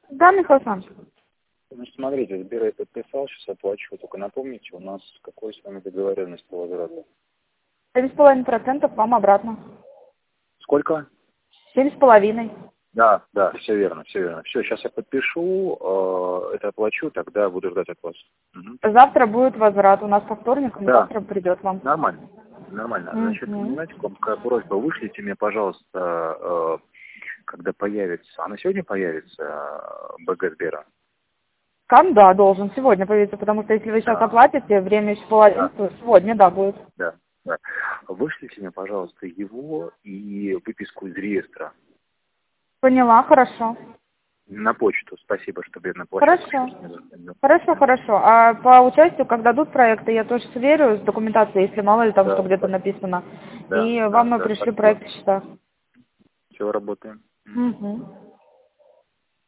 Да, Михаил Александрович. Значит, смотрите, Сбер я подписал, сейчас оплачу. Только напомните, у нас какой с вами договоренность по возврату? 7,5% вам обратно. Сколько? 7,5%. Да, все верно, все верно. Все, сейчас я подпишу, это оплачу, тогда буду ждать от вас. Мгм. Завтра будет возврат. У нас по вторникам, Да, завтра придет вам. нормально. Нормально. Значит, знаете, какая просьба, вышлите мне, пожалуйста, когда появится, она сегодня появится, БГ Сбера? Да, должен сегодня появиться, потому что если вы сейчас Да, оплатите, время еще 10:30, сегодня, да, будет. да, да. Вышлите мне, пожалуйста, его и выписку из реестра Поняла, хорошо. на почту. Спасибо, что я на площадку Хорошо. сейчас не заходил. Хорошо. А по участию, как дадут проекты, я тоже сверю с документацией, если мало ли там что Да, где-то написано. да, И да, вам мы да, пришлю спасибо. проект счета. Все, работаем. Угу.